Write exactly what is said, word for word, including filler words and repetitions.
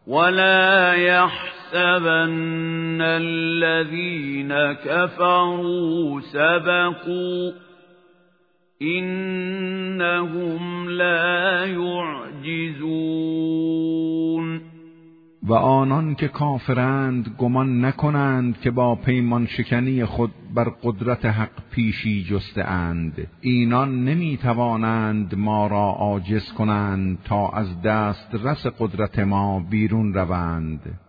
ولا يحسبن الذين كفروا سبقوا إنهم لا يعجزون. و آنان که کافرند گمان نکنند که با پیمان شکنی خود بر قدرت حق پیشی جسته اند. اینان نمی توانند ما را عاجز کنند تا از دست رس قدرت ما بیرون روند.